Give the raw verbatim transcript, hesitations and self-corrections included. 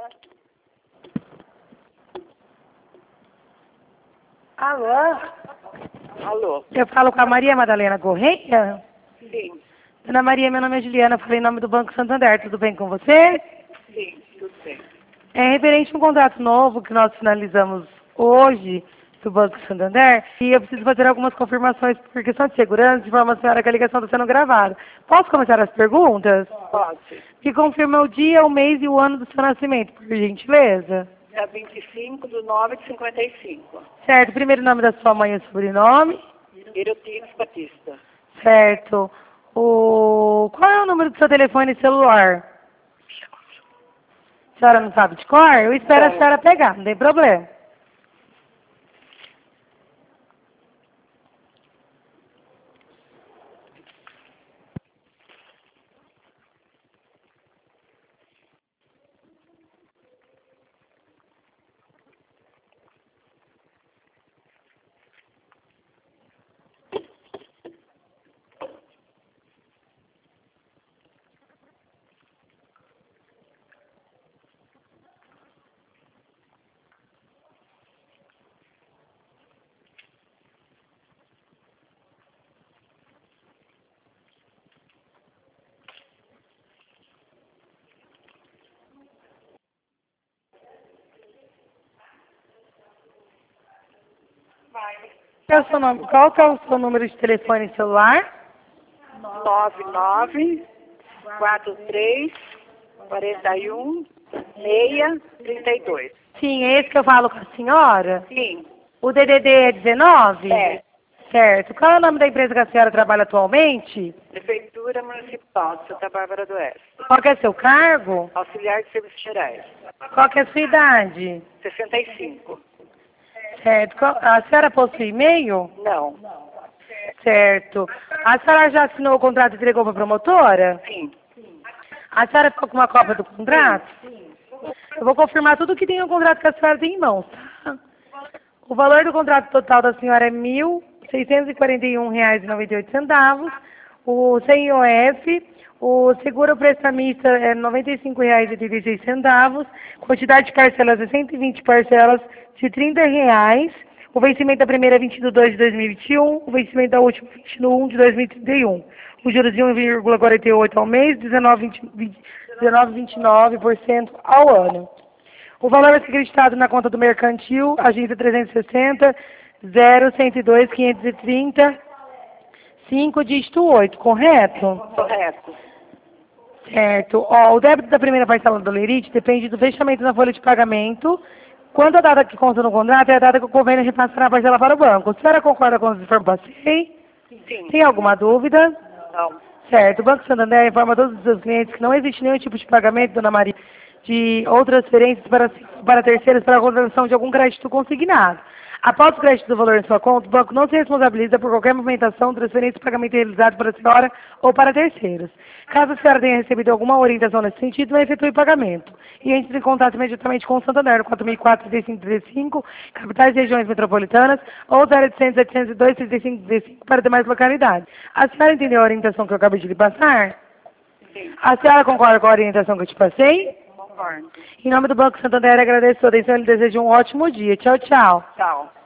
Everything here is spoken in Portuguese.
Alô? Alô? Eu falo com a Maria Madalena Correia? Sim, Dona Maria, meu nome é Juliana, falei em nome do Banco Santander, tudo bem com você? sim, tudo bem. É referente a um contrato novo que nós finalizamos hoje do Banco Santander e eu preciso fazer algumas confirmações por questão de segurança, de forma a senhora que a ligação está sendo gravada. Posso começar as perguntas? Pode. Me confirma o dia, o mês e o ano do seu nascimento, por gentileza. Dia vinte e cinco de nove de cinquenta e cinco. Certo, primeiro nome da sua mãe e o sobrenome. Irotines Batista. Certo. O... Qual é o número do seu telefone celular? A senhora não sabe de cor? Eu espero a Não. senhora pegar, não tem problema. Qual é o seu nome? Qual que é o seu número de telefone celular? nove nove quatro três quarenta e um seis trinta e dois. Sim, é esse que eu falo com a senhora? Sim, O D D D é dezenove? é. Certo. Qual é o nome da empresa que a senhora trabalha atualmente? Prefeitura Municipal de Santa Bárbara do Oeste. Qual que é seu cargo? Auxiliar de Serviços Gerais. Qual que é a sua idade? sessenta e cinco. Certo. Qual- A senhora possui e-mail? Não. Certo. A senhora já assinou o contrato e entregou para a promotora? Sim. A senhora ficou com uma cópia do contrato? Eu vou confirmar tudo que tem no contrato que a senhora tem em mãos, tá? O valor do contrato total da senhora é mil seiscentos e quarenta e um reais e noventa e oito centavos. O sem I O F, o seguro prestamista é noventa e cinco reais e oitenta e seis centavos. Quantidade de parcelas é cento e vinte parcelas de trinta reais. O vencimento da primeira é vinte de dois de dois mil e vinte e um, o vencimento da última é vinte de um de dois mil e trinta e um. Os juros de um vírgula quarenta e oito ao mês, dezenove vírgula vinte e nove por cento ao ano. O valor vai ser acreditado na conta do mercantil, agência trezentos e sessenta, zero cento e dois, quinhentos e trinta, cinco, dígito oito, correto? Correto. Certo. Ó, o débito da primeira parcela do Lerite depende do fechamento da folha de pagamento. Quando a data que consta no contrato é a data que o governo repassará a parcela para o banco. A senhora concorda com as informações? Sim. Tem alguma dúvida? Não. Certo. O Banco Santander informa todos os seus clientes que não existe nenhum tipo de pagamento, dona Maria, de ou transferências para, para terceiros para a contratação de algum crédito consignado. Após o crédito do valor em sua conta, o banco não se responsabiliza por qualquer movimentação, transferência ou pagamento realizado para a senhora ou para terceiros. Caso a senhora tenha recebido alguma orientação nesse sentido, não efetue pagamento. E entre em contato imediatamente com o Santander, no quatro mil e quatro, trinta e cinco, trinta e cinco, capitais e regiões metropolitanas, ou zero oitocentos, setecentos e dois, trinta e cinco, trinta e cinco para demais localidades. A senhora entendeu a orientação que eu acabei de lhe passar? Sim. A senhora concorda com a orientação que eu te passei? Concordo. Em nome do Banco Santander, agradeço a sua atenção e lhe desejo um ótimo dia. Tchau, tchau. Tchau.